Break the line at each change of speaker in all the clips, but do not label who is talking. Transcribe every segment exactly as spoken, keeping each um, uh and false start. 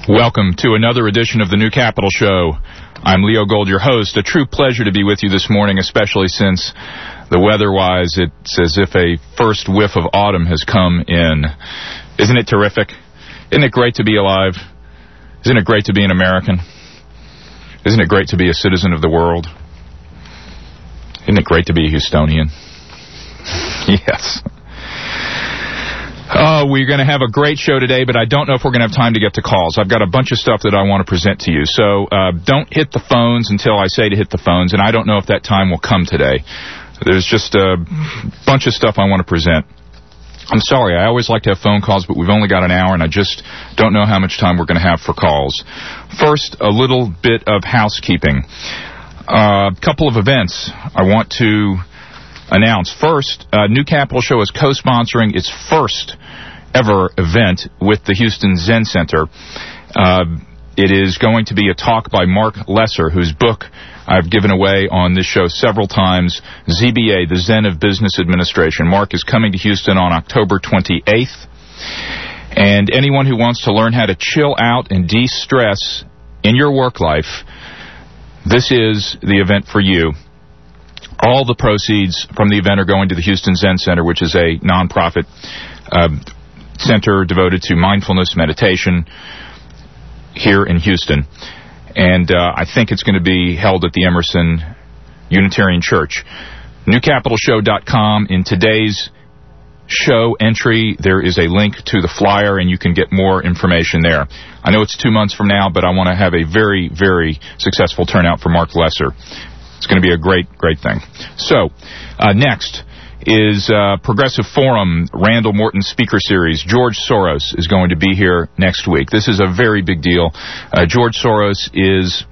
Welcome to another edition of the New Capital Show. I'm Leo Gold, your host. A true pleasure to be with you this morning, especially since the weather-wise, it's as if a first whiff of autumn has come in. Isn't it terrific? Isn't it great to be alive? Isn't it great to be an American? Isn't it great to be a citizen of the world? Isn't it great to be a Houstonian? Yes. Oh, we're going to have a great show today, but I don't know if we're going to have time to get to calls. I've got a bunch of stuff that I want to present to you. So uh, don't hit the phones until I say to hit the phones, and I don't know if that time will come today. There's just a bunch of stuff I want to present. I'm sorry, I always like to have phone calls, but we've only got an hour, and I just don't know how much time we're going to have for calls. First, a little bit of housekeeping. A uh, couple of events I want to announce. First, uh, New Capital Show is co-sponsoring its first ever event with the Houston Zen Center. Uh, it is going to be a talk by Mark Lesser, whose book I've given away on this show several times, Z B A, The Zen of Business Administration. Mark is coming to Houston on October twenty-eighth. And anyone who wants to learn how to chill out and de-stress in your work life, this is the event for you. All the proceeds from the event are going to the Houston Zen Center, which is a nonprofit uh, center devoted to mindfulness meditation here in Houston. And uh, I think it's going to be held at the Emerson Unitarian Church. new capital show dot com. In today's show entry, there is a link to the flyer, and you can get more information there. I know it's two months from now, but I want to have a very, very successful turnout for Mark Lesser. It's going to be a great, great thing. So, uh, next is uh, Progressive Forum, Randall Morton Speaker Series. George Soros is going to be here next week. This is a very big deal. Uh, George Soros is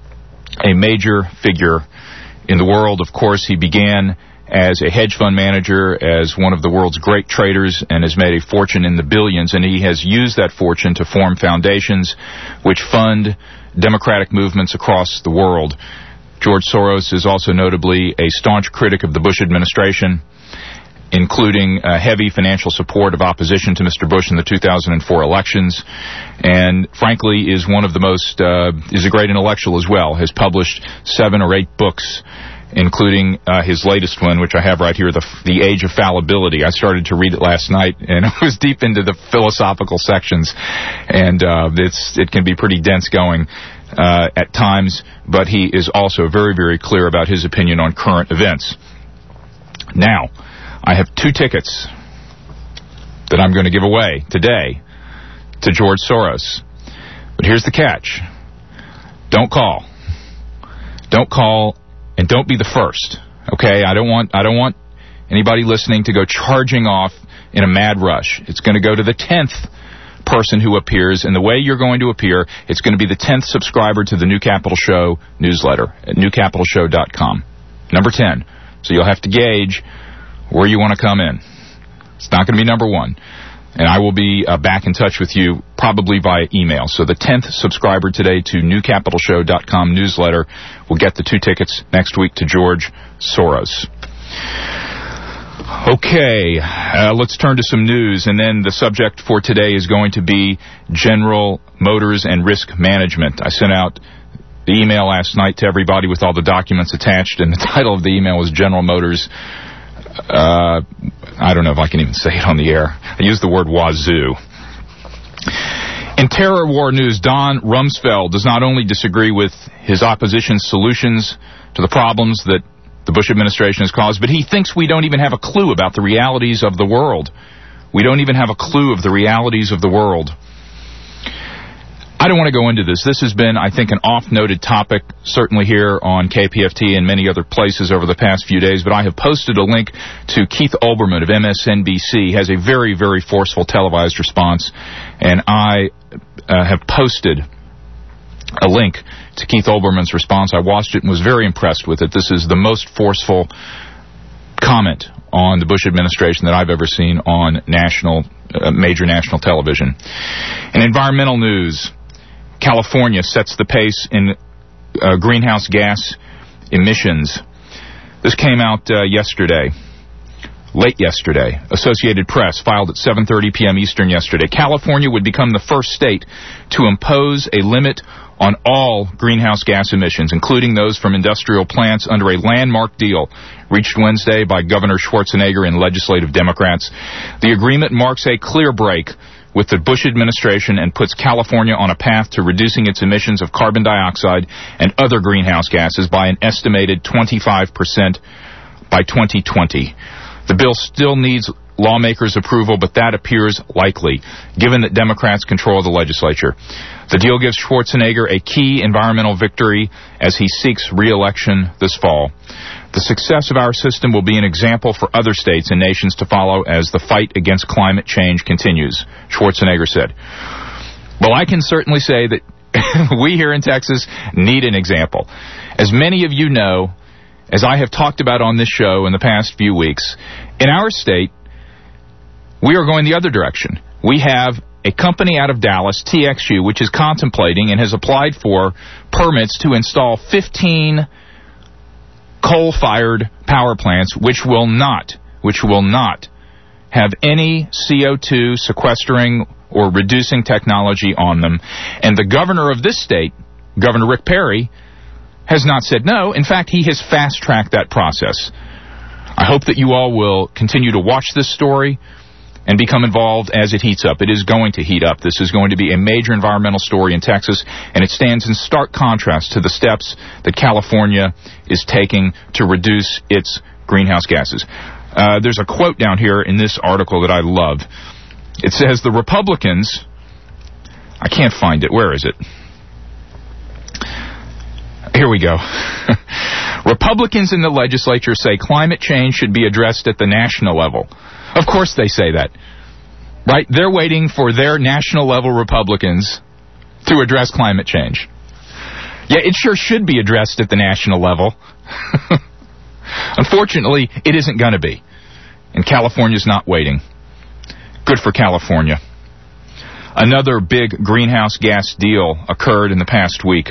a major figure in the world. Of course, he began as a hedge fund manager, as one of the world's great traders, and has made a fortune in the billions. And he has used that fortune to form foundations which fund democratic movements across the world. George Soros is also notably a staunch critic of the Bush administration, including uh, heavy financial support of opposition to Mister Bush in the two thousand four elections, and frankly is one of the most, uh, is a great intellectual as well, has published seven or eight books, including uh, his latest one, which I have right here, the, the Age of Fallibility. I started to read it last night, and I was deep into the philosophical sections, and uh, it's it can be pretty dense going uh, at times, but he is also very, very clear about his opinion on current events. Now, I have two tickets that I'm going to give away today to George Soros. But here's the catch. Don't call. Don't call, and don't be the first. Okay? I don't want I don't want anybody listening to go charging off in a mad rush. It's going to go to the tenth person who appears, and the way you're going to appear, it's going to be the tenth subscriber to the New Capital Show newsletter at new capital show dot com. Number ten. So you'll have to gauge where you want to come in. It's not going to be number one. And I will be uh, back in touch with you probably via email. So the tenth subscriber today to new capital show dot com newsletter will get the two tickets next week to George Soros. Okay, uh, let's turn to some news, and then the subject for today is going to be General Motors and risk management. I sent out the email last night to everybody with all the documents attached, and the title of the email was General Motors. Uh, I don't know if I can even say it on the air. I used the word wazoo. In terror war news, Don Rumsfeld does not only disagree with his opposition's solutions to the problems that the Bush administration has caused, but he thinks we don't even have a clue about the realities of the world. We don't even have a clue of the realities of the world. I don't want to go into this. This has been, I think, an oft-noted topic, certainly here on K P F T and many other places over the past few days, but I have posted a link to Keith Olbermann of M S N B C. He has a very, very forceful televised response, and I uh, have posted a link to Keith Olbermann's response. I watched it and was very impressed with it. This is the most forceful comment on the Bush administration that I've ever seen on national, uh, major national television. In environmental news, California sets the pace in uh, greenhouse gas emissions. This came out uh, yesterday. late yesterday. Associated Press filed at seven thirty p.m. Eastern yesterday. California would become the first state to impose a limit on all greenhouse gas emissions, including those from industrial plants, under a landmark deal reached Wednesday by Governor Schwarzenegger and legislative Democrats. The agreement marks a clear break with the Bush administration and puts California on a path to reducing its emissions of carbon dioxide and other greenhouse gases by an estimated twenty-five percent by twenty twenty. The bill still needs lawmakers' approval, but that appears likely, given that Democrats control the legislature. The deal gives Schwarzenegger a key environmental victory as he seeks re-election this fall. The success of our system will be an example for other states and nations to follow as the fight against climate change continues, Schwarzenegger said. Well, I can certainly say that we here in Texas need an example. As many of you know, as I have talked about on this show in the past few weeks, in our state, we are going the other direction. We have a company out of Dallas, T X U, which is contemplating and has applied for permits to install fifteen coal-fired power plants, which will not, which will not have any C O two sequestering or reducing technology on them. And the governor of this state, Governor Rick Perry, has not said no. In fact, he has fast-tracked that process. I hope that you all will continue to watch this story and become involved as it heats up. It is going to heat up. This is going to be a major environmental story in Texas, and it stands in stark contrast to the steps that California is taking to reduce its greenhouse gases. Uh, there's a quote down here in this article that I love. It says, the Republicans... I can't find it. Where is it? Here we go. Republicans in the legislature say climate change should be addressed at the national level. Of course they say that, right? They're waiting for their national-level Republicans to address climate change. Yeah, it sure should be addressed at the national level. Unfortunately, it isn't going to be. And California's not waiting. Good for California. Another big greenhouse gas deal occurred in the past week.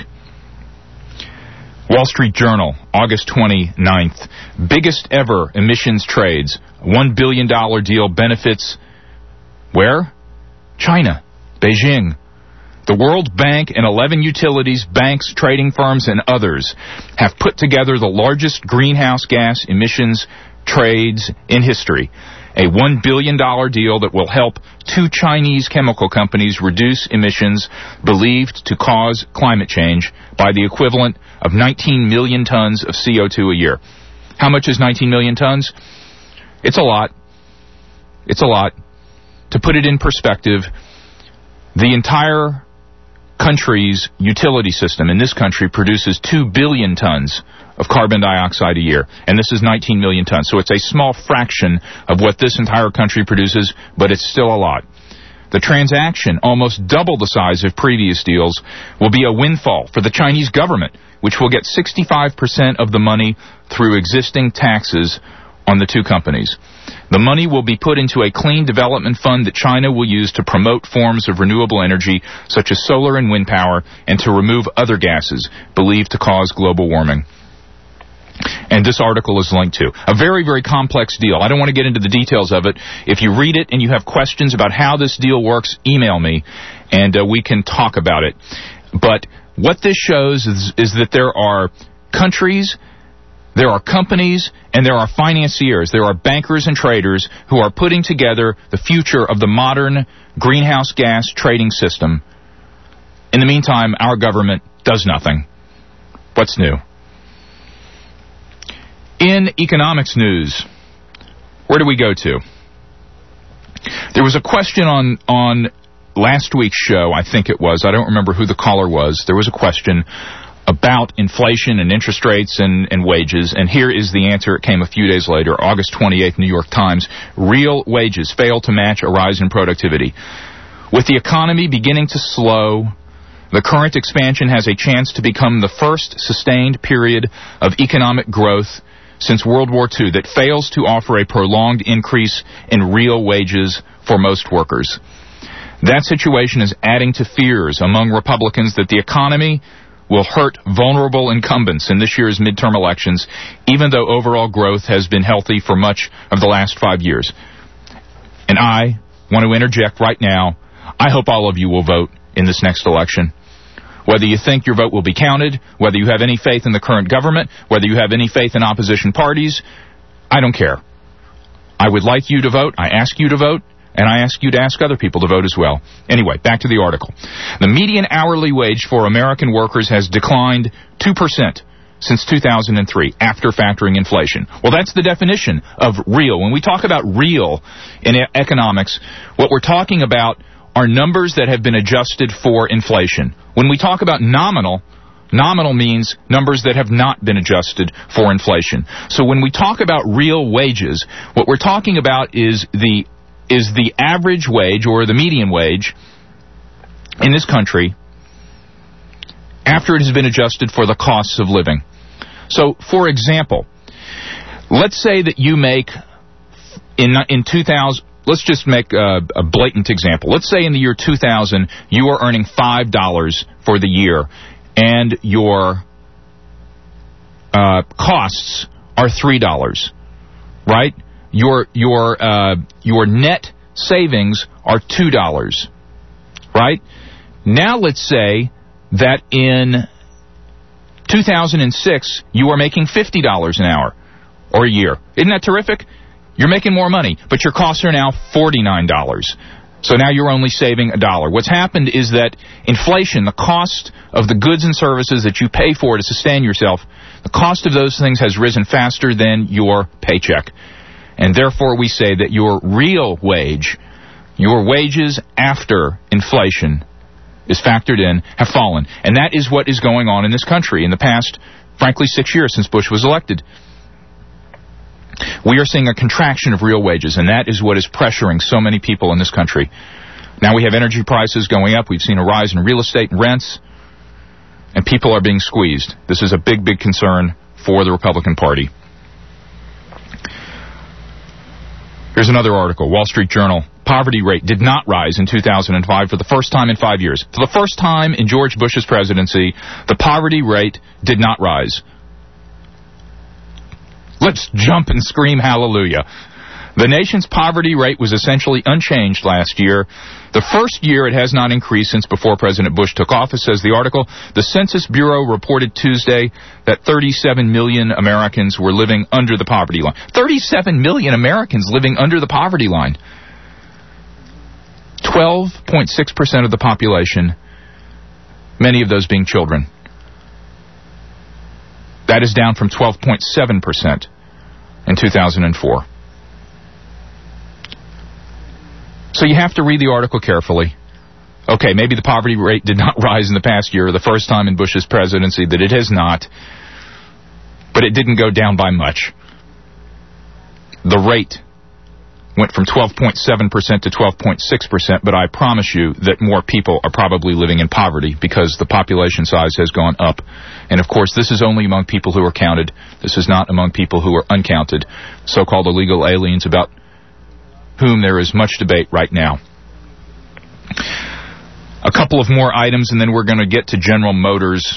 Wall Street Journal, August twenty-ninth. Biggest ever emissions trades. one billion dollars deal benefits where? China, Beijing. The World Bank and eleven utilities, banks, trading firms, and others have put together the largest greenhouse gas emissions trades in history. A one billion dollars deal that will help two Chinese chemical companies reduce emissions believed to cause climate change by the equivalent of nineteen million tons of C O two a year. How much is nineteen million tons? It's a lot. It's a lot. To put it in perspective, the entire country's utility system in this country produces two billion tons of carbon dioxide a year, and this is nineteen million tons. So it's a small fraction of what this entire country produces, but it's still a lot. The transaction, almost double the size of previous deals, will be a windfall for the Chinese government, which will get sixty-five percent of the money through existing taxes on the two companies. The money will be put into a clean development fund that China will use to promote forms of renewable energy, such as solar and wind power, and to remove other gases believed to cause global warming. And this article is linked to. A very, very complex deal. I don't want to get into the details of it. If you read it and you have questions about how this deal works, email me, and uh, we can talk about it. But what this shows is, is that there are countries, there are companies, and there are financiers. There are bankers and traders who are putting together the future of the modern greenhouse gas trading system. In the meantime, our government does nothing. What's new? In economics news, where do we go to? There was a question on, on last week's show, I think it was. I don't remember who the caller was. There was a question about inflation and interest rates and, and wages, and here is the answer. It came a few days later, August twenty-eighth, New York Times. Real wages fail to match a rise in productivity. With the economy beginning to slow, the current expansion has a chance to become the first sustained period of economic growth since World War Two that fails to offer a prolonged increase in real wages for most workers. That situation is adding to fears among Republicans that the economy will hurt vulnerable incumbents in this year's midterm elections, even though overall growth has been healthy for much of the last five years. And I want to interject right now, I hope all of you will vote in this next election. Whether you think your vote will be counted, whether you have any faith in the current government, whether you have any faith in opposition parties, I don't care. I would like you to vote. I ask you to vote. And I ask you to ask other people to vote as well. Anyway, back to the article. The median hourly wage for American workers has declined two percent since two thousand three, after factoring inflation. Well, that's the definition of real. When we talk about real in economics, what we're talking about are numbers that have been adjusted for inflation. When we talk about nominal, nominal means numbers that have not been adjusted for inflation. So when we talk about real wages, what we're talking about is the is the average wage or the median wage in this country after it has been adjusted for the costs of living. So, for example, let's say that you make in in two thousand. Let's just make a, a blatant example. Let's say in the year two thousand, you are earning five dollars for the year, and your uh, costs are three dollars, right? Your your uh, your net savings are two dollars, right? Now let's say that in two thousand six you are making fifty dollars an hour or a year. Isn't that terrific? You're making more money, but your costs are now forty-nine dollars. So now you're only saving a dollar. What's happened is that inflation, the cost of the goods and services that you pay for to sustain yourself, the cost of those things has risen faster than your paycheck. And therefore we say that your real wage, your wages after inflation is factored in, have fallen. And that is what is going on in this country in the past, frankly, six years since Bush was elected. We are seeing a contraction of real wages, and that is what is pressuring so many people in this country. Now we have energy prices going up. We've seen a rise in real estate and rents, and people are being squeezed. This is a big, big concern for the Republican Party. Here's another article, Wall Street Journal. Poverty rate did not rise in two thousand five for the first time in five years. For the first time in George Bush's presidency, the poverty rate did not rise. Let's jump and scream hallelujah. The nation's poverty rate was essentially unchanged last year. The first year it has not increased since before President Bush took office, says the article. The Census Bureau reported Tuesday that thirty-seven million Americans were living under the poverty line. thirty-seven million Americans living under the poverty line. twelve point six percent of the population, many of those being children. That is down from twelve point seven percent in two thousand four. So you have to read the article carefully. Okay, maybe the poverty rate did not rise in the past year, the first time in Bush's presidency that it has not, but it didn't go down by much. The rate went from twelve point seven percent to twelve point six percent, but I promise you that more people are probably living in poverty because the population size has gone up. And of course, this is only among people who are counted. This is not among people who are uncounted, so-called illegal aliens, about whom there is much debate right now. A couple of more items, and then we're going to get to General Motors.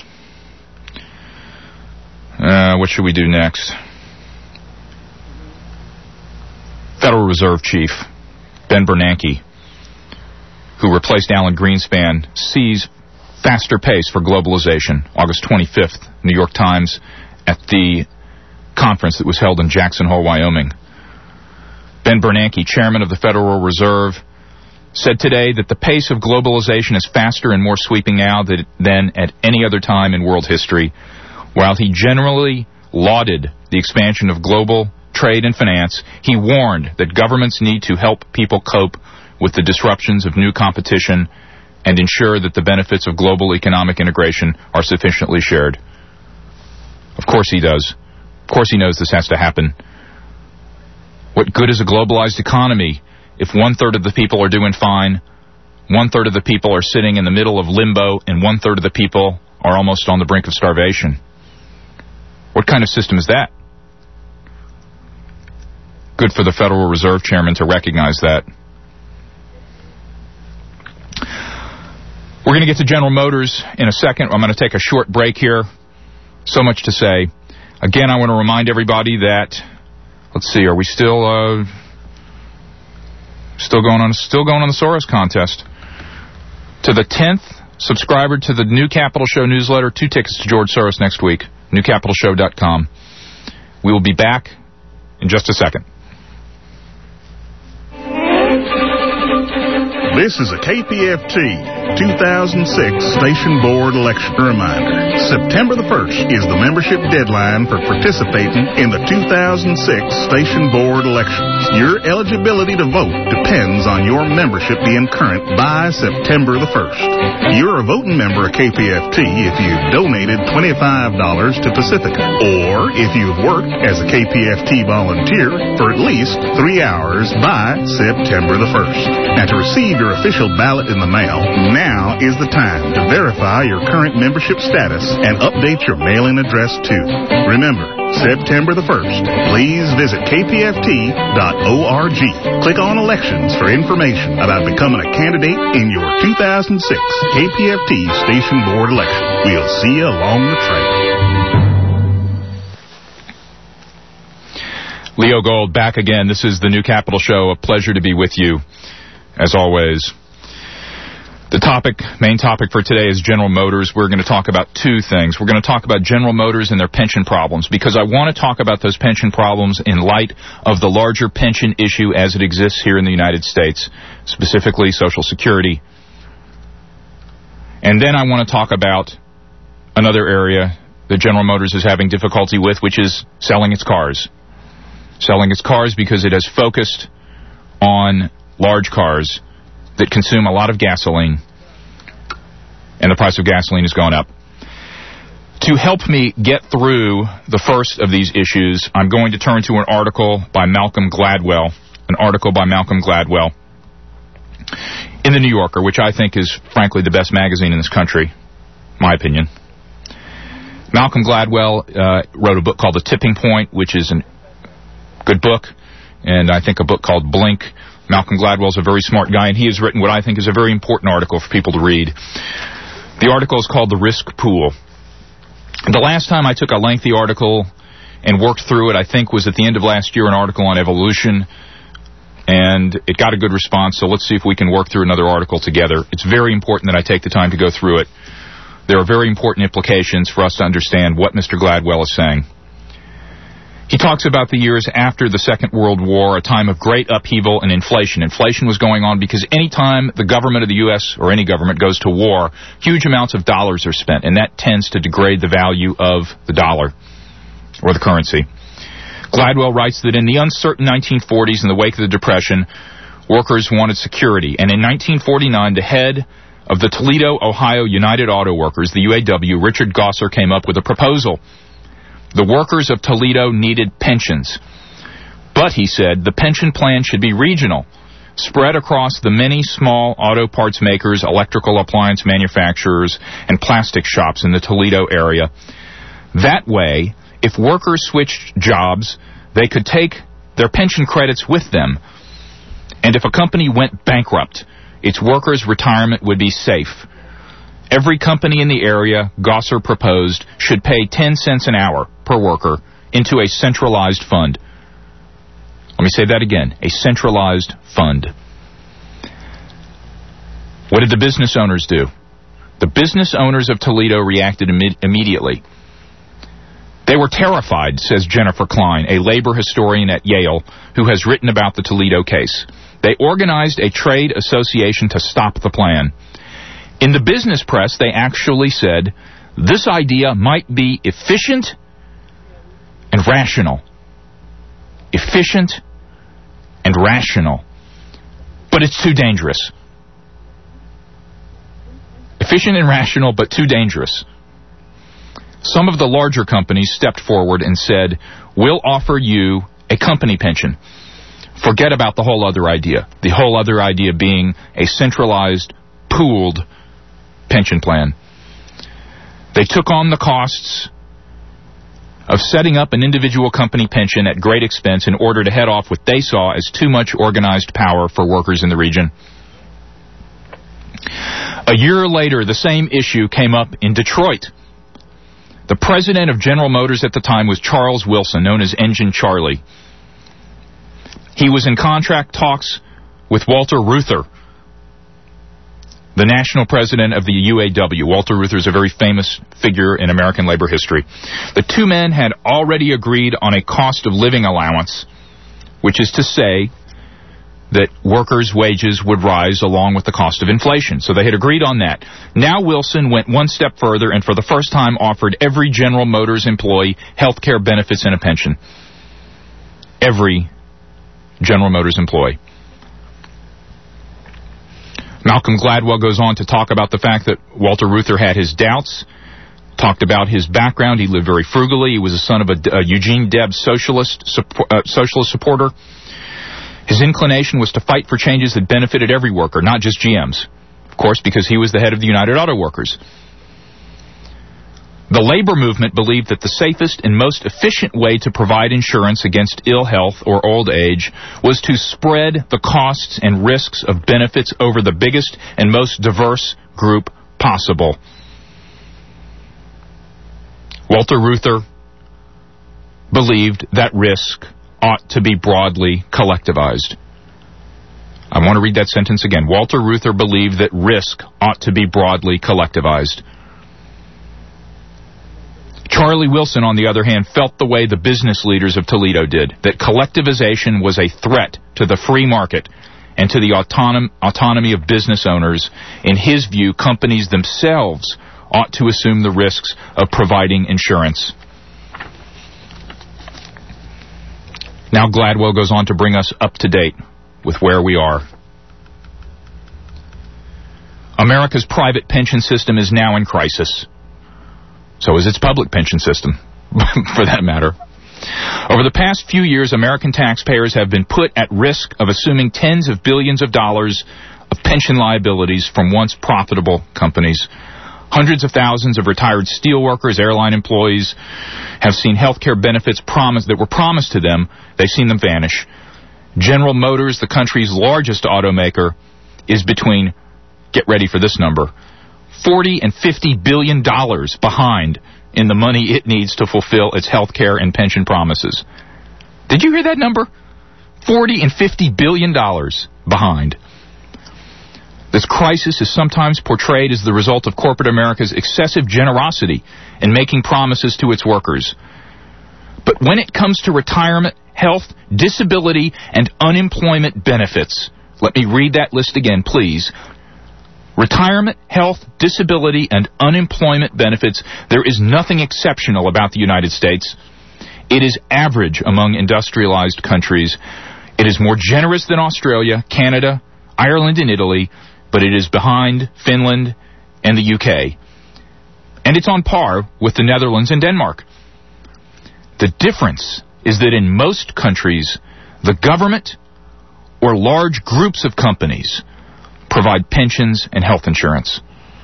Uh, what should we do next? Federal Reserve Chief Ben Bernanke, who replaced Alan Greenspan, sees faster pace for globalization. August twenty-fifth, New York Times, at the conference that was held in Jackson Hole, Wyoming. Ben Bernanke, chairman of the Federal Reserve, said today that the pace of globalization is faster and more sweeping now than at any other time in world history. While he generally lauded the expansion of global trade and finance, he warned that governments need to help people cope with the disruptions of new competition and ensure that the benefits of global economic integration are sufficiently shared. Of course he does. Of course he knows this has to happen. What good is a globalized economy if one-third of the people are doing fine, one-third of the people are sitting in the middle of limbo, and one-third of the people are almost on the brink of starvation? What kind of system is that? Good for the Federal Reserve Chairman to recognize that. We're going to get to General Motors in a second. I'm going to take a short break here. So much to say. Again, I want to remind everybody that, let's see, are we still uh, still going on still going on the Soros contest? To the tenth subscriber to the New Capital Show newsletter, two tickets to George Soros next week, new capital show dot com. We will be back in just a second.
This is a K P F T two thousand six Station Board election reminder. September the first is the membership deadline for participating in the two thousand six Station Board elections. Your eligibility to vote depends on your membership being current by September the first. You're a voting member of K P F T if you've donated twenty-five dollars to Pacifica, or if you've worked as a K P F T volunteer for at least three hours by September the first. Now, to receive your official ballot in the mail, now is the time to verify your current membership status and update your mailing address too. Remember, September the first. Please visit K P F T dot org. Click on elections for information about becoming a candidate in your two thousand six K P F T Station Board election. We'll see you along the trail.
Leo Gold back again. This is the New Capital Show. A pleasure to be with you, as always. The topic, main topic for today is General Motors. We're going to talk about two things. We're going to talk about General Motors and their pension problems, because I want to talk about those pension problems in light of the larger pension issue as it exists here in the United States, specifically Social Security. And then I want to talk about another area that General Motors is having difficulty with, which is selling its cars. Selling its cars because it has focused on large cars that consume a lot of gasoline, and the price of gasoline has gone up. To help me get through the first of these issues, I'm going to turn to an article by Malcolm Gladwell, an article by Malcolm Gladwell in The New Yorker, which I think is, frankly, the best magazine in this country, my opinion. Malcolm Gladwell uh, wrote a book called The Tipping Point, which is a good book, and I think a book called Blink. Malcolm Gladwell's a very smart guy, and he has written what I think is a very important article for people to read. The article is called The Risk Pool. The last time I took a lengthy article and worked through it, I think, was at the end of last year, an article on evolution, and it got a good response, so let's see if we can work through another article together. It's very important that I take the time to go through it. There are very important implications for us to understand what Mister Gladwell is saying. He talks about the years after the Second World War, a time of great upheaval and inflation. Inflation was going on because any time the government of the U S or any government goes to war, huge amounts of dollars are spent, and that tends to degrade the value of the dollar or the currency. Gladwell writes that in the uncertain nineteen forties, in the wake of the Depression, workers wanted security. And in nineteen forty-nine, the head of the Toledo, Ohio United Auto Workers, the U A W, Richard Gosser, came up with a proposal. The workers of Toledo needed pensions. But, he said, the pension plan should be regional, spread across the many small auto parts makers, electrical appliance manufacturers, and plastic shops in the Toledo area. That way, if workers switched jobs, they could take their pension credits with them. And if a company went bankrupt, its workers' retirement would be safe. Every company in the area, Gosser proposed, should pay ten cents an hour per worker into a centralized fund. Let me say that again, a centralized fund. What did the business owners do? The business owners of Toledo reacted Im- immediately. They were terrified, says Jennifer Klein, a labor historian at Yale, who has written about the Toledo case. They organized a trade association to stop the plan. In the business press, they actually said, this idea might be efficient and rational. Efficient and rational. But it's too dangerous. Efficient and rational, but too dangerous. Some of the larger companies stepped forward and said, we'll offer you a company pension. Forget about the whole other idea. The whole other idea being a centralized, pooled pension plan. They took on the costs of setting up an individual company pension at great expense in order to head off what they saw as too much organized power for workers in the region. A year later, the same issue came up in Detroit. The president of General Motors at the time was Charles Wilson, known as Engine Charlie. He was in contract talks with Walter Reuther, the national president of the U A W. Walter Reuther is a very famous figure in American labor history. The two men had already agreed on a cost of living allowance, which is to say that workers' wages would rise along with the cost of inflation. So they had agreed on that. Now Wilson went one step further and for the first time offered every General Motors employee health care benefits and a pension. Every General Motors employee. Malcolm Gladwell goes on to talk about the fact that Walter Reuther had his doubts, talked about his background. He lived very frugally. He was the son of a, a Eugene Debs socialist, support, uh, socialist supporter. His inclination was to fight for changes that benefited every worker, not just G M's. Of course, because he was the head of the United Auto Workers. The labor movement believed that the safest and most efficient way to provide insurance against ill health or old age was to spread the costs and risks of benefits over the biggest and most diverse group possible. Walter Reuther believed that risk ought to be broadly collectivized. I want to read that sentence again. Walter Reuther believed that risk ought to be broadly collectivized. Charlie Wilson, on the other hand, felt the way the business leaders of Toledo did, that collectivization was a threat to the free market and to the autonom- autonomy of business owners. In his view, companies themselves ought to assume the risks of providing insurance. Now Gladwell goes on to bring us up to date with where we are. America's private pension system is now in crisis. So is its public pension system, for that matter. Over the past few years, American taxpayers have been put at risk of assuming tens of billions of dollars of pension liabilities from once profitable companies. Hundreds of thousands of retired steelworkers, airline employees have seen health care benefits promised that were promised to them. They've seen them vanish. General Motors, the country's largest automaker, is between, get ready for this number, forty and fifty billion dollars behind in the money it needs to fulfill its health care and pension promises. Did you hear that number? forty and fifty billion dollars behind. This crisis is sometimes portrayed as the result of corporate America's excessive generosity in making promises to its workers. But when it comes to retirement, health, disability, and unemployment benefits, let me read that list again, please. Retirement, health, disability, and unemployment benefits, there is nothing exceptional about the United States. It is average among industrialized countries. It is more generous than Australia, Canada, Ireland, and Italy, but it is behind Finland and the U K. And it's on par with the Netherlands and Denmark. The difference is that in most countries, the government or large groups of companies provide pensions and health insurance.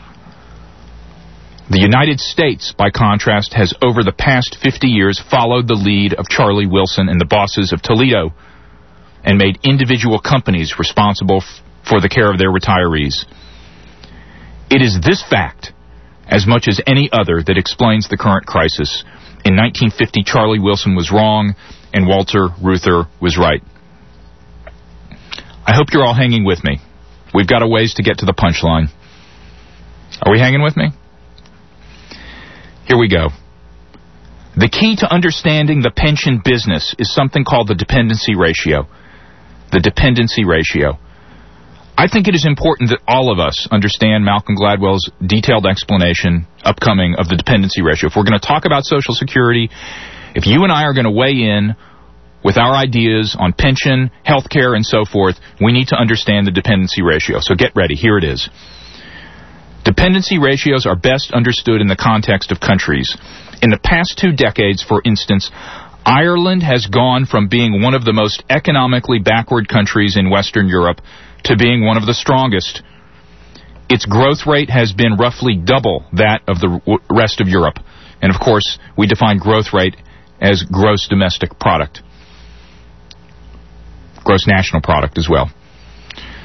The United States, by contrast, has over the past fifty years followed the lead of Charlie Wilson and the bosses of Toledo and made individual companies responsible f- for the care of their retirees. It is this fact, as much as any other, that explains the current crisis. In nineteen fifty, Charlie Wilson was wrong, and Walter Reuther was right. I hope you're all hanging with me. We've got a ways to get to the punchline. Are we hanging with me? Here we go. The key to understanding the pension business is something called the dependency ratio. The dependency ratio. I think it is important that all of us understand Malcolm Gladwell's detailed explanation upcoming of the dependency ratio. If we're going to talk about Social Security, if you and I are going to weigh in with our ideas on pension, health care, and so forth, we need to understand the dependency ratio. So get ready. Here it is. Dependency ratios are best understood in the context of countries. In the past two decades, for instance, Ireland has gone from being one of the most economically backward countries in Western Europe to being one of the strongest. Its growth rate has been roughly double that of the rest of Europe. And, of course, we define growth rate as gross domestic product. Gross national product as well.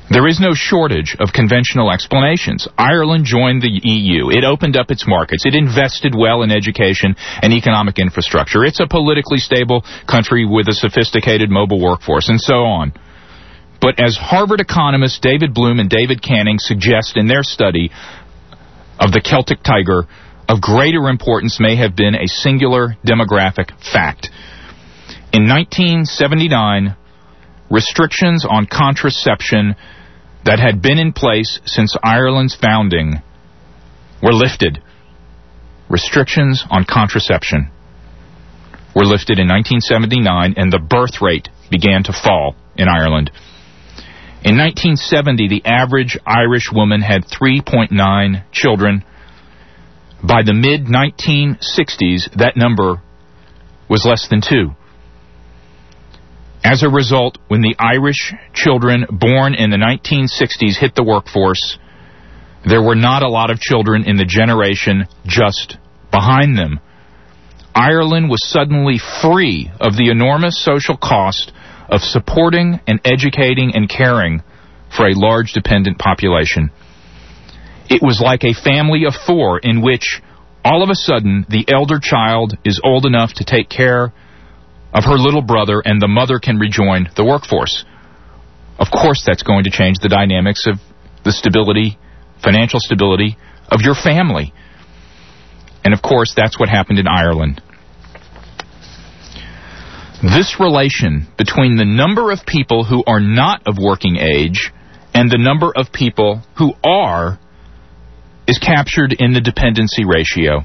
There is no shortage of conventional explanations. Ireland joined the E U. It opened up its markets. It invested well in education and economic infrastructure. It's a politically stable country with a sophisticated mobile workforce, and so on. But as Harvard economists David Bloom and David Canning suggest in their study of the Celtic Tiger, of greater importance may have been a singular demographic fact. In nineteen seventy-nine, restrictions on contraception that had been in place since Ireland's founding were lifted. Restrictions on contraception were lifted in nineteen seventy-nine, and the birth rate began to fall in Ireland. In nineteen seventy, the average Irish woman had three point nine children. By the mid nineteen sixties, that number was less than two. As a result, when the Irish children born in the nineteen sixties hit the workforce, there were not a lot of children in the generation just behind them. Ireland was suddenly free of the enormous social cost of supporting and educating and caring for a large dependent population. It was like a family of four in which, all of a sudden, the elder child is old enough to take care of her little brother, and the mother can rejoin the workforce. Of course, that's going to change the dynamics of the stability, financial stability of your family. And of course, that's what happened in Ireland. This relation between the number of people who are not of working age and the number of people who are is captured in the dependency ratio.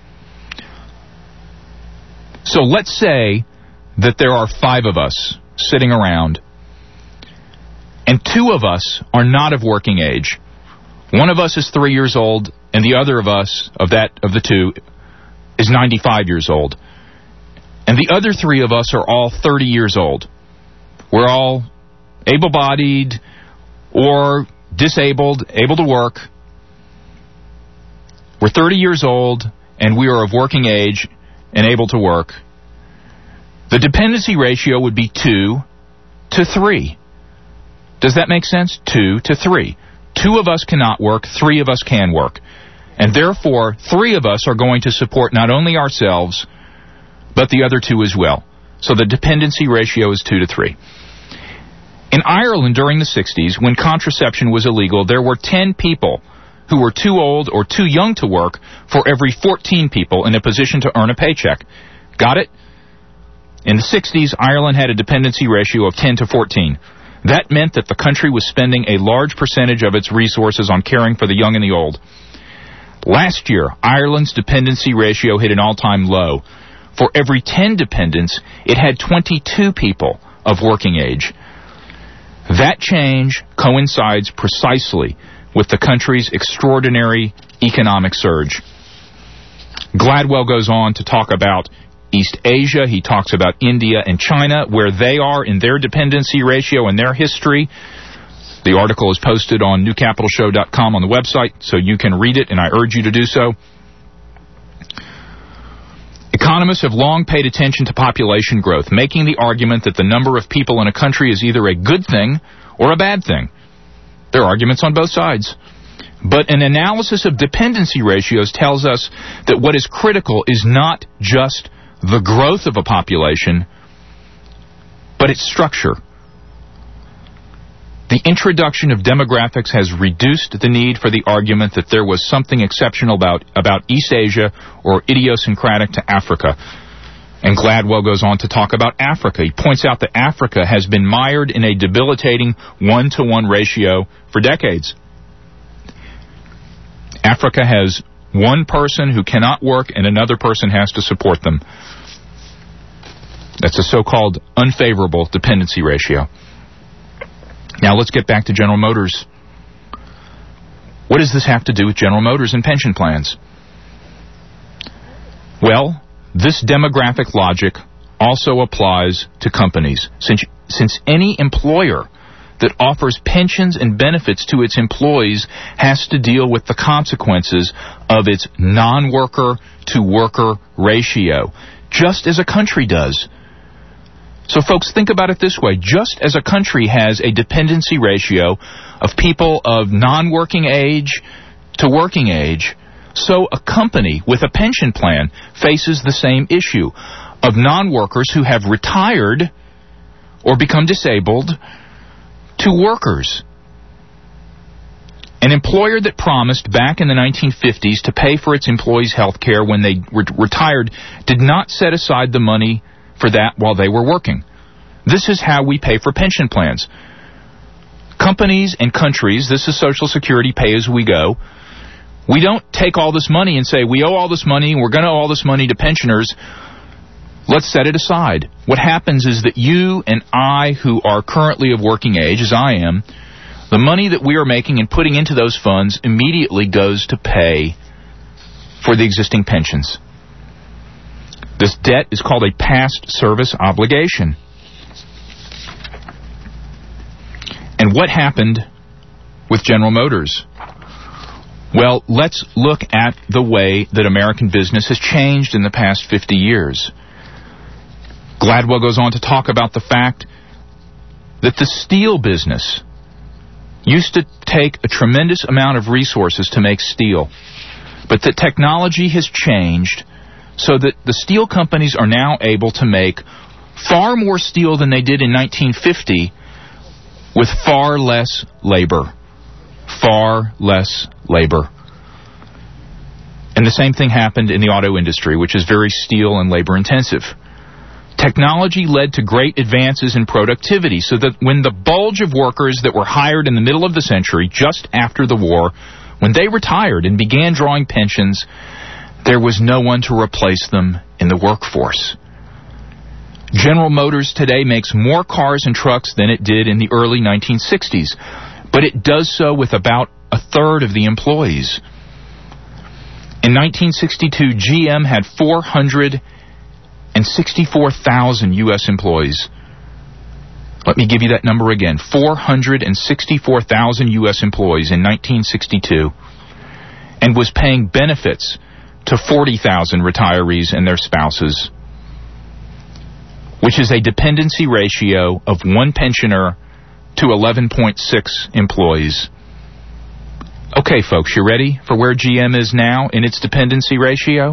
So let's say that there are five of us sitting around, and two of us are not of working age. One of us is three years old, and the other of us, of that of the two, is ninety-five years old. And the other three of us are all thirty years old. We're all able-bodied or disabled, able to work. We're thirty years old, and we are of working age and able to work. The dependency ratio would be two to three. Does that make sense? Two to three. Two of us cannot work, three of us can work. And therefore, three of us are going to support not only ourselves, but the other two as well. So the dependency ratio is two to three. In Ireland during the sixties, when contraception was illegal, there were ten people who were too old or too young to work for every fourteen people in a position to earn a paycheck. Got it? In the sixties, Ireland had a dependency ratio of ten to fourteen. That meant that the country was spending a large percentage of its resources on caring for the young and the old. Last year, Ireland's dependency ratio hit an all-time low. For every ten dependents, it had twenty-two people of working age. That change coincides precisely with the country's extraordinary economic surge. Gladwell goes on to talk about East Asia. He talks about India and China, where they are in their dependency ratio and their history. The article is posted on new capital show dot com on the website, so you can read it, and I urge you to do so. Economists have long paid attention to population growth, making the argument that the number of people in a country is either a good thing or a bad thing. There are arguments on both sides. But an analysis of dependency ratios tells us that what is critical is not just the growth of a population, but its structure. The introduction of demographics has reduced the need for the argument that there was something exceptional about, about East Asia or idiosyncratic to Africa. And Gladwell goes on to talk about Africa. He points out that Africa has been mired in a debilitating one-to-one ratio for decades. Africa has one person who cannot work and another person has to support them. That's a so-called unfavorable dependency ratio. Now let's get back to General Motors. What does this have to do with General Motors and pension plans? Well, this demographic logic also applies to companies. Since, since any employer that offers pensions and benefits to its employees has to deal with the consequences of its non-worker to worker ratio, just as a country does. So, folks, think about it this way. Just as a country has a dependency ratio of people of non-working age to working age, so a company with a pension plan faces the same issue of non-workers who have retired or become disabled to workers. An employer that promised back in the nineteen fifties to pay for its employees' health care when they re- retired did not set aside the money for that while they were working. This is how we pay for pension plans. Companies and countries, this is Social Security pay as we go. We don't take all this money and say, we owe all this money, we're going to owe all this money to pensioners. Let's set it aside. What happens is that you and I, who are currently of working age, as I am, the money that we are making and putting into those funds immediately goes to pay for the existing pensions. This debt is called a past service obligation. And what happened with General Motors? Well, let's look at the way that American business has changed in the past fifty years. Gladwell goes on to talk about the fact that the steel business used to take a tremendous amount of resources to make steel, but that technology has changed so that the steel companies are now able to make far more steel than they did in nineteen fifty with far less labor. Far less labor. And the same thing happened in the auto industry, which is very steel and labor intensive. Technology led to great advances in productivity, so that when the bulge of workers that were hired in the middle of the century, just after the war, when they retired and began drawing pensions, there was no one to replace them in the workforce. General Motors today makes more cars and trucks than it did in the early nineteen sixties, but it does so with about a third of the employees. In nineteen sixty-two, G M had four hundred sixty-four thousand U S employees. Let me give you that number again. four hundred sixty-four thousand U S employees in nineteen sixty-two, and was paying benefits to forty thousand retirees and their spouses, which is a dependency ratio of one pensioner to eleven point six employees. Okay, folks, you ready for where G M is now in its dependency ratio?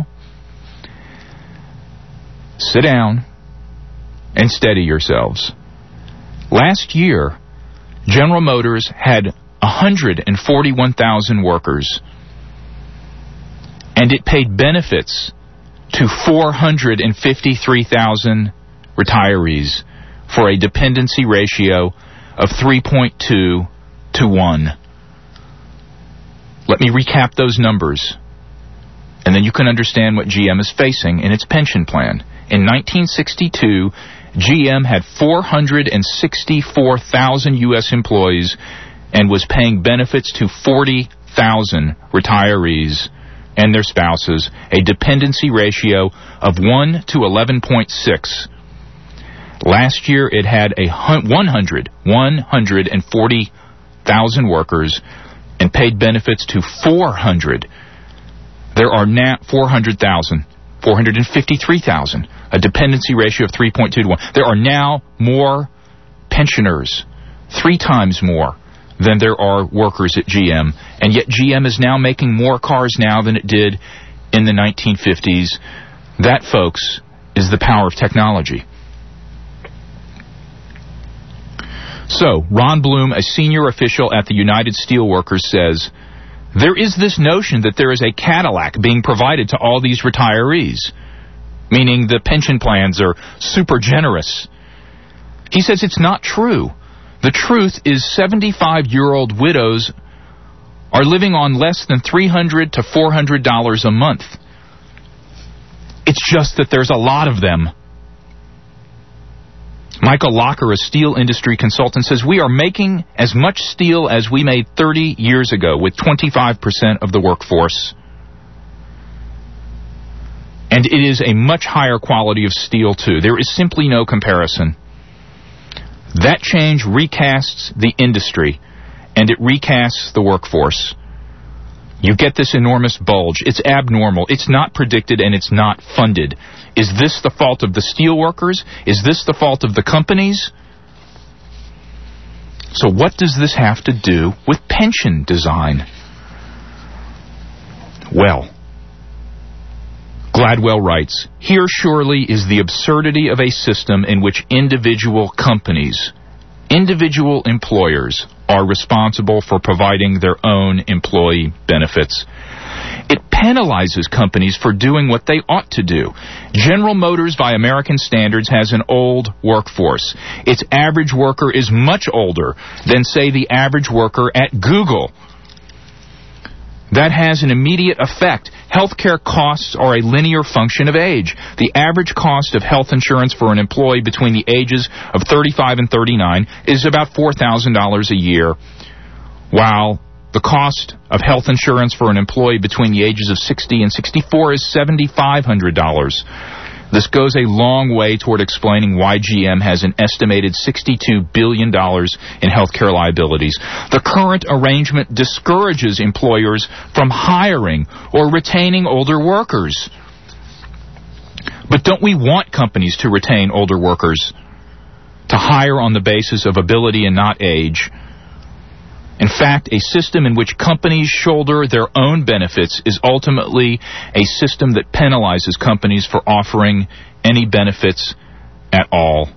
Sit down and steady yourselves. Last year, General Motors had one hundred forty-one thousand workers, and it paid benefits to four hundred fifty-three thousand retirees for a dependency ratio of three point two to one. Let me recap those numbers, and then you can understand what G M is facing in its pension plan. In nineteen sixty-two, G M had four hundred sixty-four thousand U S employees and was paying benefits to forty thousand retirees and their spouses, a dependency ratio of one to eleven point six. Last year, it had a one hundred, one hundred forty thousand workers and paid benefits to four hundred. There are now four hundred thousand, four hundred fifty-three thousand, a dependency ratio of three point two to one. There are now more pensioners, three times more than there are workers at G M, and yet G M is now making more cars now than it did in the nineteen fifties. That, folks, is the power of technology. So, Ron Bloom, a senior official at the United Steelworkers, says, there is this notion that there is a Cadillac being provided to all these retirees, meaning the pension plans are super generous. He says it's not true. The truth is seventy-five-year-old widows are living on less than three hundred to four hundred dollars a month. It's just that there's a lot of them. Michael Locker, a steel industry consultant, says we are making as much steel as we made thirty years ago with twenty-five percent of the workforce. And it is a much higher quality of steel, too. There is simply no comparison. That change recasts the industry, and it recasts the workforce. You get this enormous bulge. It's abnormal. It's not predicted, and it's not funded. Is this the fault of the steelworkers? Is this the fault of the companies? So what does this have to do with pension design? Well, Gladwell writes, here surely is the absurdity of a system in which individual companies, individual employers, are responsible for providing their own employee benefits. It penalizes companies for doing what they ought to do. General Motors, by American standards, has an old workforce. Its average worker is much older than, say, the average worker at Google. That has an immediate effect. Healthcare costs are a linear function of age. The average cost of health insurance for an employee between the ages of thirty-five and thirty-nine is about four thousand dollars a year, while the cost of health insurance for an employee between the ages of sixty and sixty-four is seven thousand five hundred dollars. This goes a long way toward explaining why G M has an estimated sixty-two billion dollars in healthcare liabilities. The current arrangement discourages employers from hiring or retaining older workers. But don't we want companies to retain older workers, to hire on the basis of ability and not age? In fact, a system in which companies shoulder their own benefits is ultimately a system that penalizes companies for offering any benefits at all.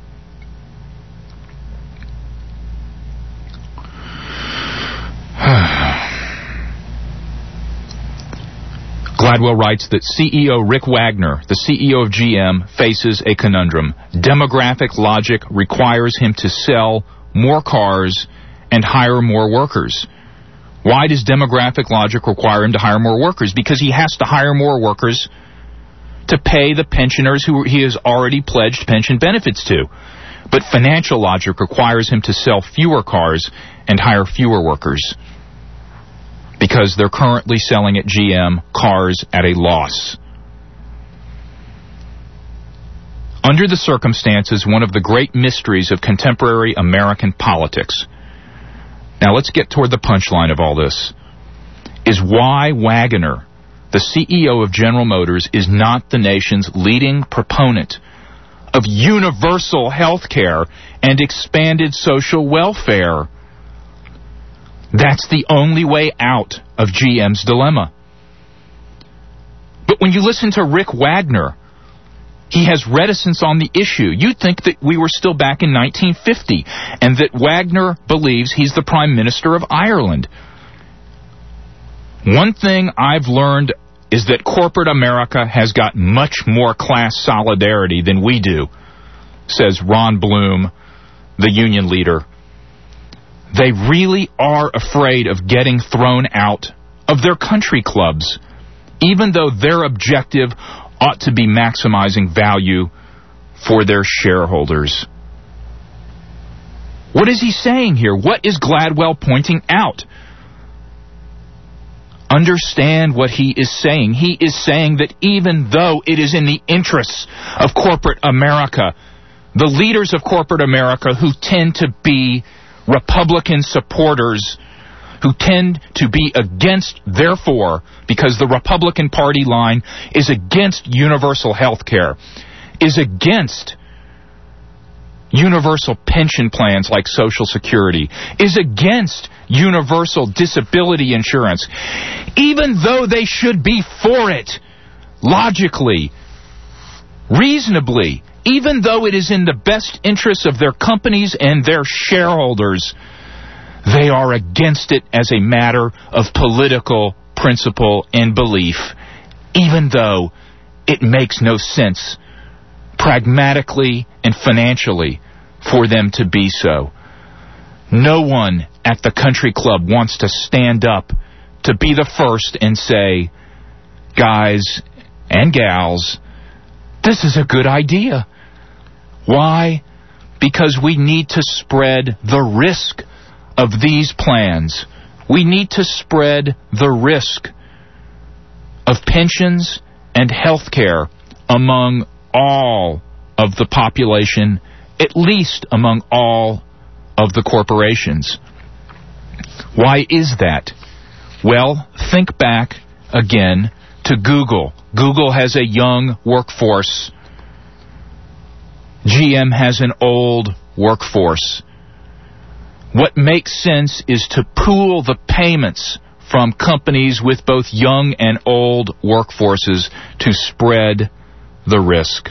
Gladwell writes that C E O Rick Wagner, the C E O of G M, faces a conundrum. Demographic logic requires him to sell more cars and hire more workers. Why does demographic logic require him to hire more workers? Because he has to hire more workers to pay the pensioners who he has already pledged pension benefits to. But financial logic requires him to sell fewer cars and hire fewer workers, because they're currently selling at G M cars at a loss. Under the circumstances, one of the great mysteries of contemporary American politics, now let's get toward the punchline of all this, is why Wagner, the C E O of General Motors, is not the nation's leading proponent of universal health care and expanded social welfare. That's the only way out of G M's dilemma. But when you listen to Rick Wagner, he has reticence on the issue. You'd think that we were still back in nineteen fifty and that Wagner believes he's the Prime Minister of Ireland. One thing I've learned is that corporate America has got much more class solidarity than we do, says Ron Bloom, the union leader. They really are afraid of getting thrown out of their country clubs, even though their objective ought to be maximizing value for their shareholders. What is he saying here? What is Gladwell pointing out? Understand what he is saying. He is saying that even though it is in the interests of corporate America, the leaders of corporate America, who tend to be Republican supporters, who tend to be against, therefore, because the Republican Party line is against universal health care, is against universal pension plans like Social Security, is against universal disability insurance, even though they should be for it, logically, reasonably, even though it is in the best interests of their companies and their shareholders, they are against it as a matter of political principle and belief, even though it makes no sense pragmatically and financially for them to be so. No one at the country club wants to stand up to be the first and say, guys and gals, this is a good idea. Why? Because we need to spread the risk of these plans. We need to spread the risk of pensions and health care among all of the population, at least among all of the corporations. Why is that? Well, think back again to Google. Google has a young workforce. G M has an old workforce. What makes sense is to pool the payments from companies with both young and old workforces to spread the risk.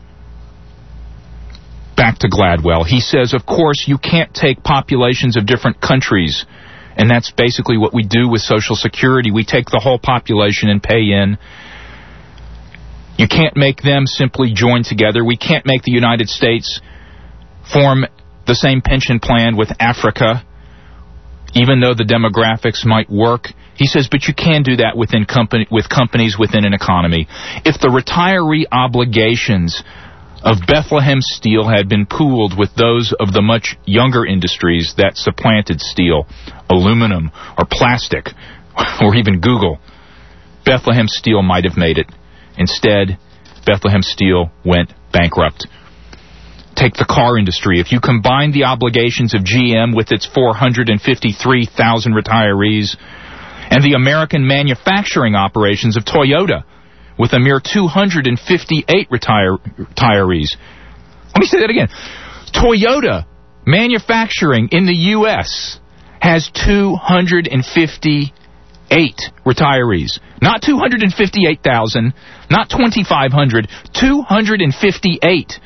Back to Gladwell. He says, of course, you can't take populations of different countries, and that's basically what we do with Social Security. We take the whole population and pay in. You can't make them simply join together. We can't make the United States form the same pension plan with Africa, even though the demographics might work. He says, but you can do that within company, with companies within an economy. If the retiree obligations of Bethlehem Steel had been pooled with those of the much younger industries that supplanted steel, aluminum, or plastic, or even Google, Bethlehem Steel might have made it. Instead, Bethlehem Steel went bankrupt. Take the car industry. If you combine the obligations of G M with its four hundred fifty-three thousand retirees and the American manufacturing operations of Toyota with a mere two hundred fifty-eight retire- retirees. Let me say that again. Toyota manufacturing in the U S has two hundred fifty-eight retirees. Not two hundred fifty-eight thousand, not twenty-five hundred, two hundred fifty-eight.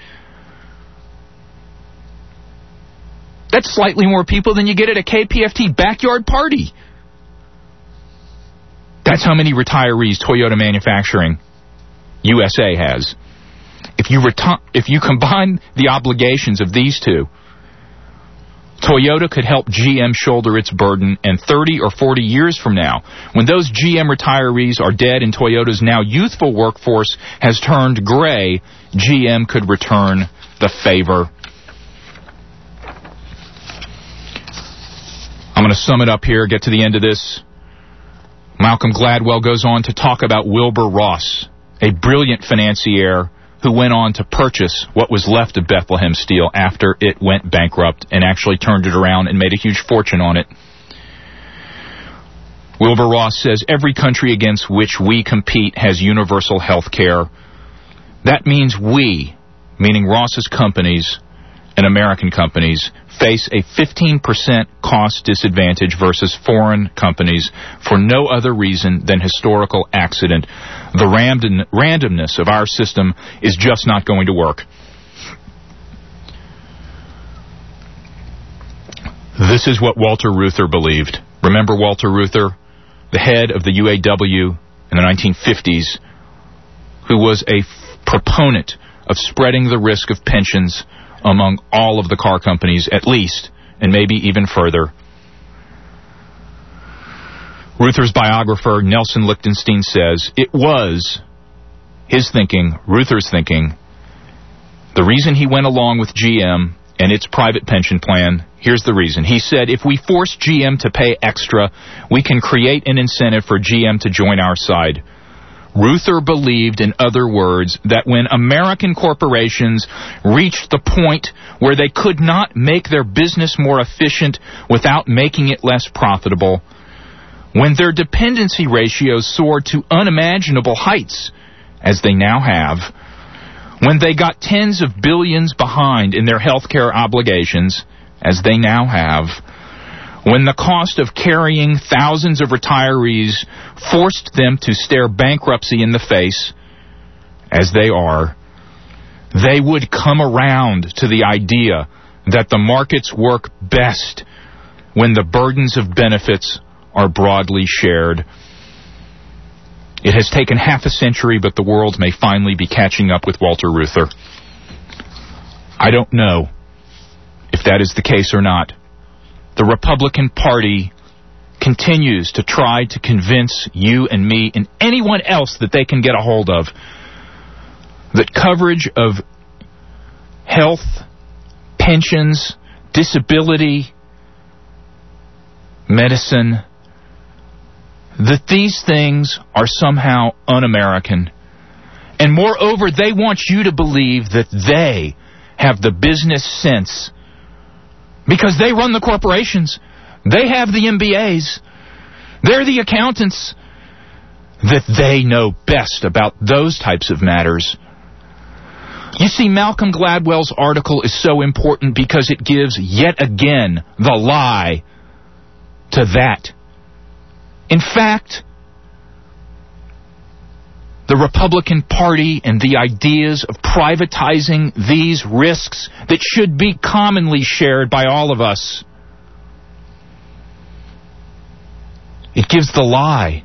That's slightly more people than you get at a K P F T backyard party. That's how many retirees Toyota Manufacturing U S A has. If you reti- if you combine the obligations of these two, Toyota could help G M shoulder its burden, and thirty or forty years from now, when those G M retirees are dead and Toyota's now youthful workforce has turned gray, G M could return the favor. I'm going to sum it up here, get to the end of this. Malcolm Gladwell goes on to talk about Wilbur Ross, a brilliant financier who went on to purchase what was left of Bethlehem Steel after it went bankrupt and actually turned it around and made a huge fortune on it. Wilbur Ross says, every country against which we compete has universal health care. That means we, meaning Ross's companies and American companies, face a fifteen percent cost disadvantage versus foreign companies for no other reason than historical accident. The random, randomness of our system is just not going to work. This is what Walter Reuther believed. Remember Walter Reuther, the head of the U A W in the nineteen fifties, who was a f- proponent of spreading the risk of pensions among all of the car companies, at least, and maybe even further. Reuther's biographer, Nelson Lichtenstein, says, it was his thinking, Reuther's thinking, the reason he went along with G M and its private pension plan. Here's the reason. He said, if we force G M to pay extra, we can create an incentive for G M to join our side. Reuther believed, in other words, that when American corporations reached the point where they could not make their business more efficient without making it less profitable, when their dependency ratios soared to unimaginable heights, as they now have, when they got tens of billions behind in their health care obligations, as they now have, when the cost of carrying thousands of retirees forced them to stare bankruptcy in the face, as they are, they would come around to the idea that the markets work best when the burdens of benefits are broadly shared. It has taken half a century, but the world may finally be catching up with Walter Reuther. I don't know if that is the case or not. The Republican Party continues to try to convince you and me and anyone else that they can get a hold of that coverage of health, pensions, disability, medicine, that these things are somehow un-American. And moreover, they want you to believe that they have the business sense because they run the corporations. They have the M B As. They're the accountants. That they know best about those types of matters. You see, Malcolm Gladwell's article is so important because it gives yet again the lie to that. In fact, the Republican Party and the ideas of privatizing these risks that should be commonly shared by all of us, it gives the lie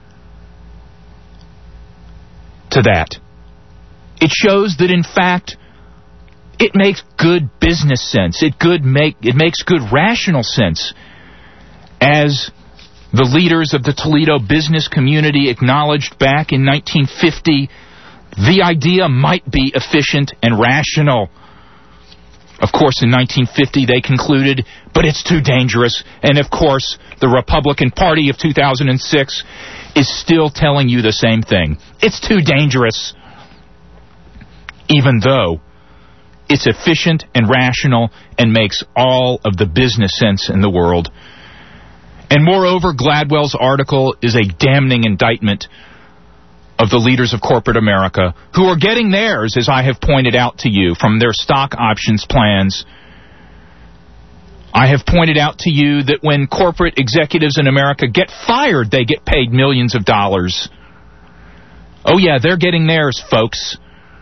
to that. It shows that, in fact, it makes good business sense. It good make it makes good rational sense. As the leaders of the Toledo business community acknowledged back in nineteen fifty, the idea might be efficient and rational. Of course, in nineteen fifty, they concluded, but it's too dangerous. And of course, the Republican Party of two thousand six is still telling you the same thing. It's too dangerous. Even though it's efficient and rational and makes all of the business sense in the world. And moreover, Gladwell's article is a damning indictment of the leaders of corporate America, who are getting theirs, as I have pointed out to you, from their stock options plans. I have pointed out to you that when corporate executives in America get fired, they get paid millions of dollars. Oh yeah, they're getting theirs, folks.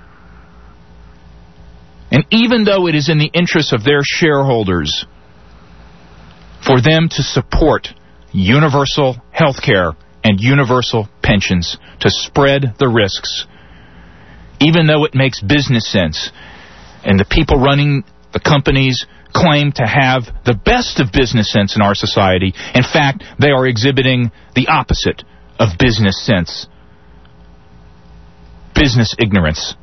And even though it is in the interest of their shareholders for them to support universal health care and universal pensions to spread the risks, even though it makes business sense, and the people running the companies claim to have the best of business sense in our society, in fact, they are exhibiting the opposite of business sense. Business ignorance.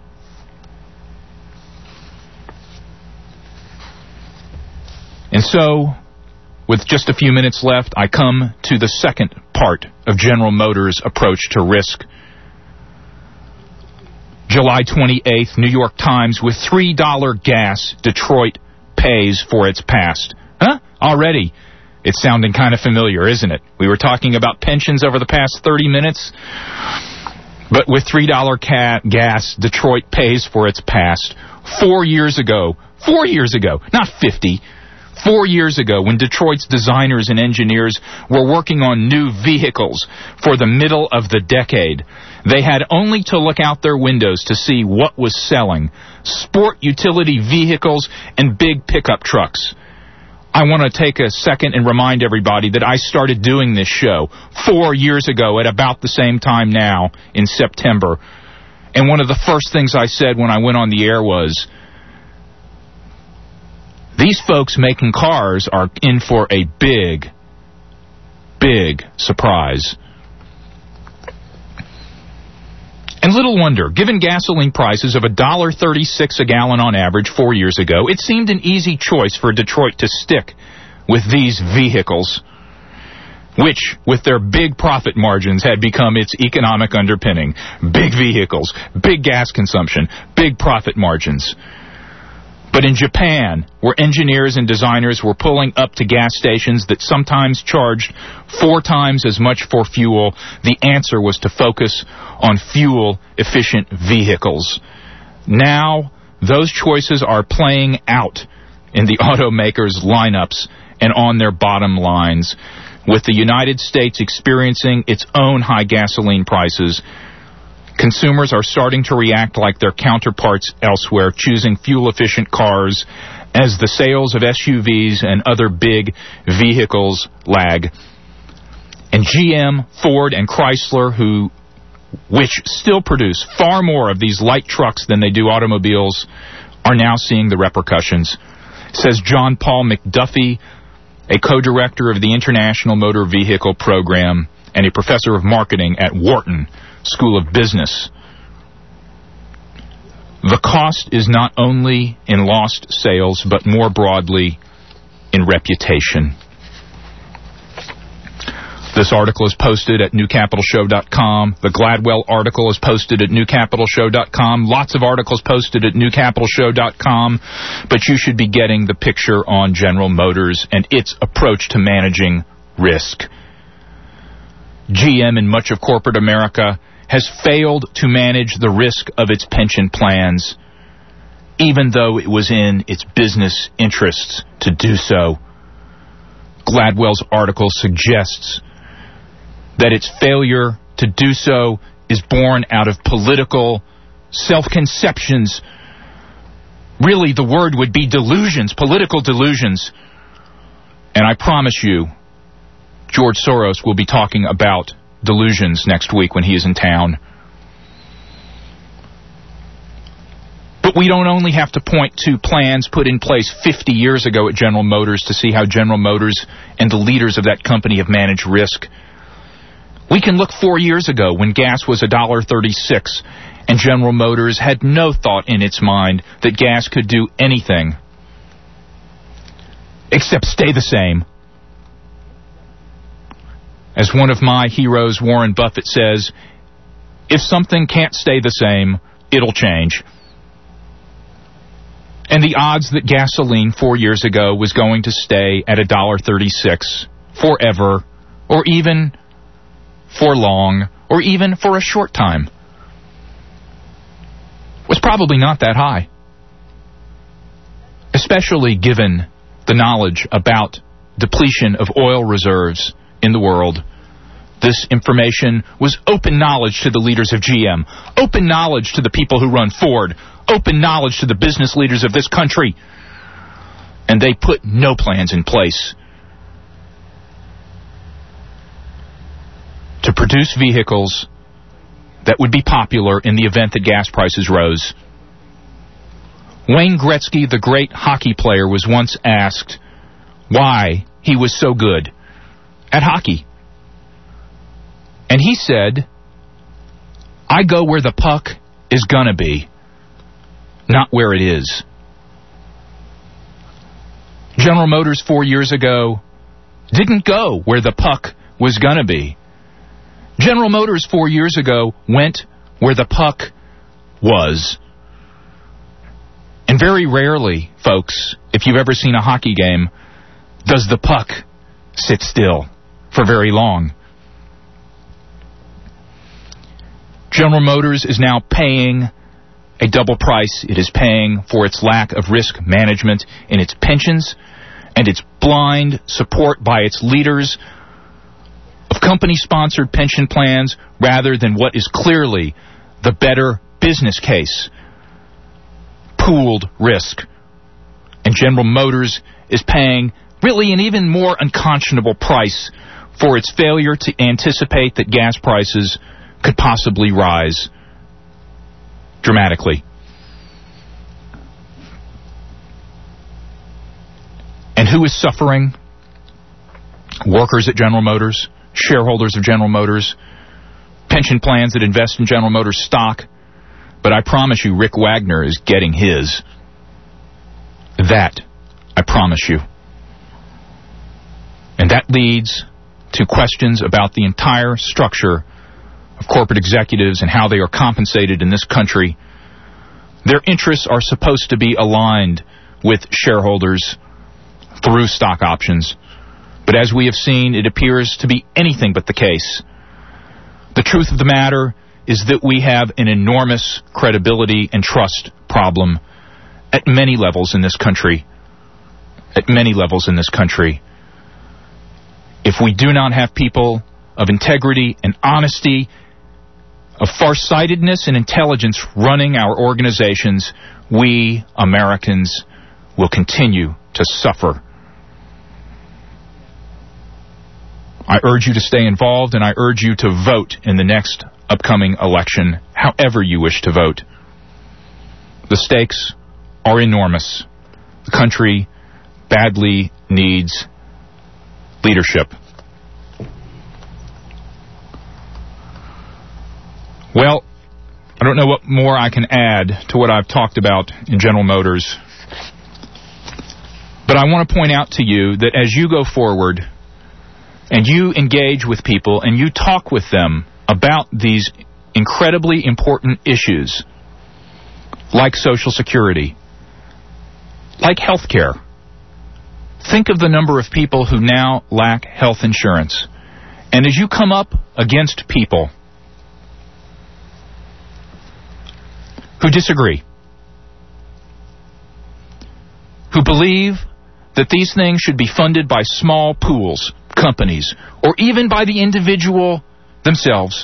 And so, with just a few minutes left, I come to the second part of General Motors' approach to risk. July twenty-eighth, New York Times, with three dollars gas, Detroit pays for its past. Huh? Already. It's sounding kind of familiar, isn't it? We were talking about pensions over the past thirty minutes. But with three dollars ca- gas, Detroit pays for its past. Four years ago, four years ago, not fifty, Four years ago, when Detroit's designers and engineers were working on new vehicles for the middle of the decade, they had only to look out their windows to see what was selling: sport utility vehicles and big pickup trucks. I want to take a second and remind everybody that I started doing this show four years ago at about the same time now in September. And one of the first things I said when I went on the air was, these folks making cars are in for a big, big surprise. And little wonder, given gasoline prices of one dollar thirty-six a gallon on average four years ago, it seemed an easy choice for Detroit to stick with these vehicles, which, with their big profit margins, had become its economic underpinning. Big vehicles, big gas consumption, big profit margins. But in Japan, where engineers and designers were pulling up to gas stations that sometimes charged four times as much for fuel, the answer was to focus on fuel-efficient vehicles. Now, those choices are playing out in the automakers' lineups and on their bottom lines, with the United States experiencing its own high gasoline prices. Consumers are starting to react like their counterparts elsewhere, choosing fuel-efficient cars as the sales of S U Vs and other big vehicles lag. And G M, Ford, and Chrysler, who, which still produce far more of these light trucks than they do automobiles, are now seeing the repercussions. Says John Paul McDuffie, a co-director of the International Motor Vehicle Program and a professor of marketing at Wharton School of Business. The cost is not only in lost sales, but more broadly in reputation. This article is posted at new capital show dot com. The Gladwell article is posted at new capital show dot com. Lots of articles posted at new capital show dot com. But you should be getting the picture on General Motors and its approach to managing risk. G M and much of corporate America has failed to manage the risk of its pension plans, even though it was in its business interests to do so. Gladwell's article suggests that its failure to do so is born out of political self-conceptions. Really, the word would be delusions, political delusions. And I promise you, George Soros will be talking about delusions next week when he is in town. But we don't only have to point to plans put in place fifty years ago at General Motors to see how General Motors and the leaders of that company have managed risk. We can look four years ago when gas was one dollar thirty-six and General Motors had no thought in its mind that gas could do anything except stay the same. As one of my heroes, Warren Buffett, says, if something can't stay the same, it'll change. And the odds that gasoline four years ago was going to stay at one dollar thirty-six forever, or even for long, or even for a short time, was probably not that high. Especially given the knowledge about depletion of oil reserves in the world. This information was open knowledge to the leaders of G M, open knowledge to the people who run Ford, open knowledge to the business leaders of this country. And they put no plans in place to produce vehicles that would be popular in the event that gas prices rose. Wayne Gretzky, the great hockey player, was once asked why he was so good at hockey. And he said, I go where the puck is gonna be, not where it is. General Motors four years ago didn't go where the puck was gonna be. General Motors four years ago went where the puck was. And very rarely, folks, if you've ever seen a hockey game, does the puck sit still for very long. General Motors is now paying a double price. It is paying for its lack of risk management in its pensions and its blind support by its leaders of company-sponsored pension plans rather than what is clearly the better business case, pooled risk. And General Motors is paying really an even more unconscionable price for its failure to anticipate that gas prices could possibly rise dramatically. And who is suffering? Workers at General Motors, shareholders of General Motors, pension plans that invest in General Motors stock. But I promise you, Rick Wagner is getting his. That, I promise you. And that leads to questions about the entire structure of corporate executives and how they are compensated in this country. Their interests are supposed to be aligned with shareholders through stock options. But as we have seen, it appears to be anything but the case. The truth of the matter is that we have an enormous credibility and trust problem at many levels in this country. At many levels in this country. If we do not have people of integrity and honesty, of farsightedness and intelligence running our organizations, we Americans will continue to suffer. I urge you to stay involved, and I urge you to vote in the next upcoming election, however you wish to vote. The stakes are enormous. The country badly needs leadership. Well, I don't know what more I can add to what I've talked about in General Motors. But I want to point out to you that as you go forward and you engage with people and you talk with them about these incredibly important issues like Social Security, like health care, think of the number of people who now lack health insurance. And as you come up against people who disagree, who believe that these things should be funded by small pools, companies, or even by the individual themselves,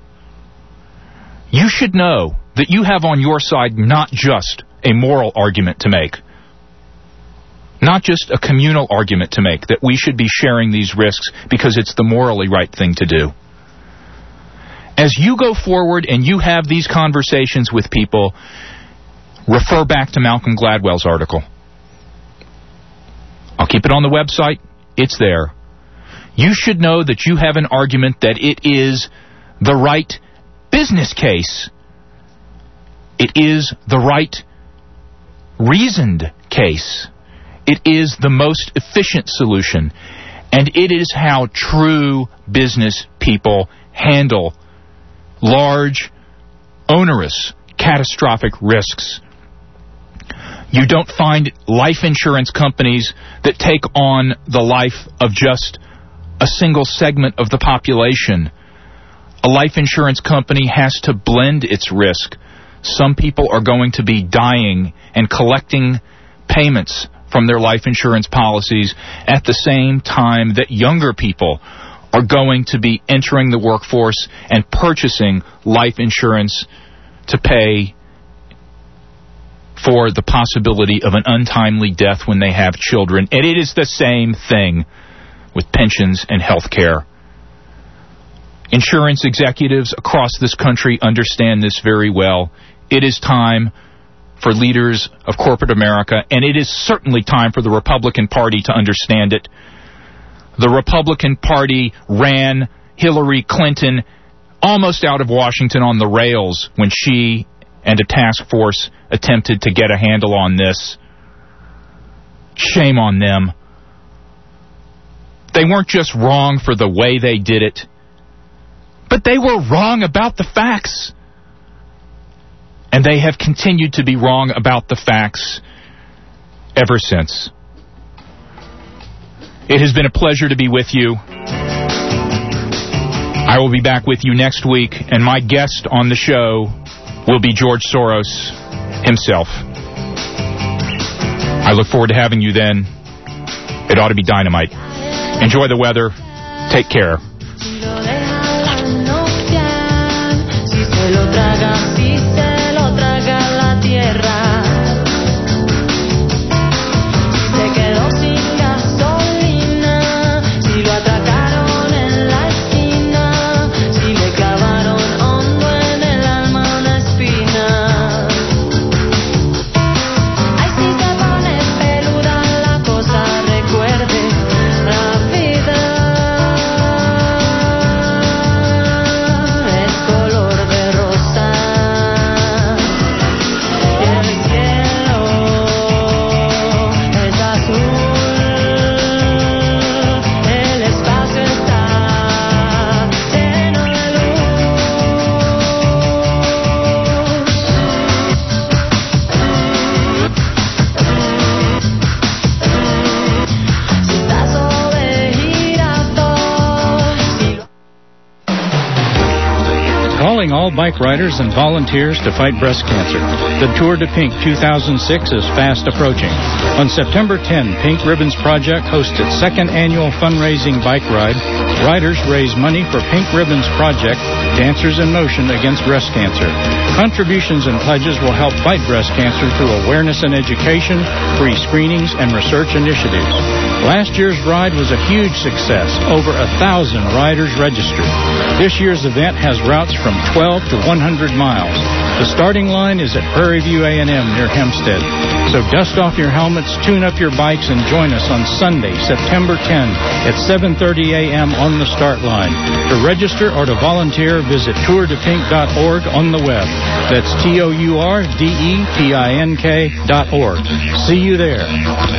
you should know that you have on your side not just a moral argument to make, not just a communal argument to make, that we should be sharing these risks because it's the morally right thing to do. As you go forward and you have these conversations with people, refer back to Malcolm Gladwell's article. I'll keep it on the website. It's there. You should know that you have an argument that it is the right business case. It is the right reasoned case. It is the most efficient solution. And it is how true business people handle large, onerous, catastrophic risks. You don't find life insurance companies that take on the life of just a single segment of the population. A life insurance company has to blend its risk. Some people are going to be dying and collecting payments from their life insurance policies at the same time that younger people are going to be entering the workforce and purchasing life insurance to pay for the possibility of an untimely death when they have children. And it is the same thing with pensions and health care. Insurance executives across this country understand this very well. It is time for leaders of corporate America, and it is certainly time for the Republican Party to understand it. The Republican Party ran Hillary Clinton almost out of Washington on the rails when she and a task force attempted to get a handle on this. Shame on them. They weren't just wrong for the way they did it, but they were wrong about the facts. And they have continued to be wrong about the facts ever since. It has been a pleasure to be with you. I will be back with you next week, and my guest on the show will be George Soros himself. I look forward to having you then. It ought to be dynamite. Enjoy the weather. Take care.
All bike riders and volunteers to fight breast cancer. The Tour de Pink two thousand six is fast approaching. On September tenth, Pink Ribbons Project hosts its second annual fundraising bike ride. Riders raise money for Pink Ribbons Project, Dancers in Motion Against Breast Cancer. Contributions and pledges will help fight breast cancer through awareness and education, free screenings, and research initiatives. Last year's ride was a huge success. Over a thousand riders registered. This year's event has routes from twelve to one hundred miles. The starting line is at Prairie View A and M near Hempstead. So dust off your helmets, tune up your bikes, and join us on Sunday, September tenth at seven thirty a.m. on the start line. To register or to volunteer, visit tour de pink dot org on the web. That's T O U R D E P I N K dot org. See you there.